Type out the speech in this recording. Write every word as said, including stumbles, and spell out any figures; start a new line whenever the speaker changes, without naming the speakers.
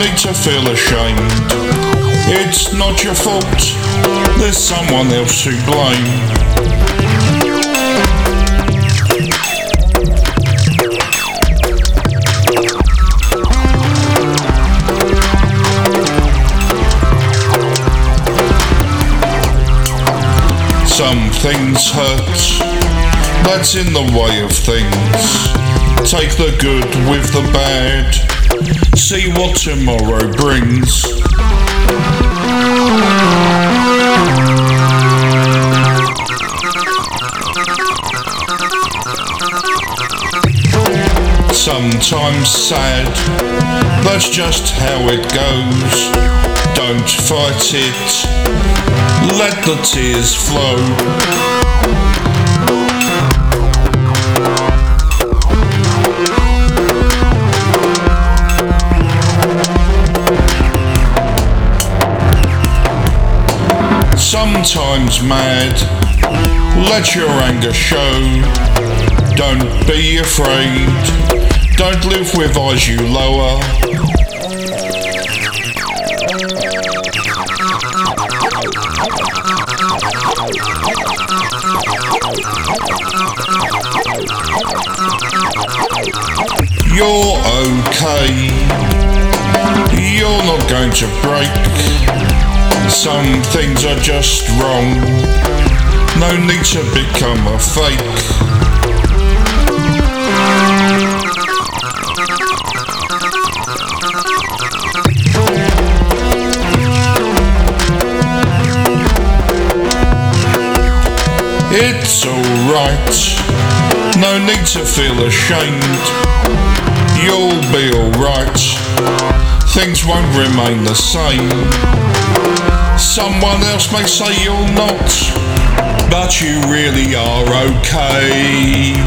need to feel ashamed. It's not your fault, there's someone else to blame. Some things hurt, that's in the way of things. Take the good with the bad, see what tomorrow brings. Sometimes sad, that's just how it goes. Don't fight it, let the tears flow. Sometimes mad, let your anger show. Don't be afraid, don't live with eyes you lower. You're okay, you're not going to break. Some things are just wrong, no need to become a fake. It's alright, no need to feel ashamed. You'll be alright, things won't remain the same. Someone else may say you're not, but you really are okay.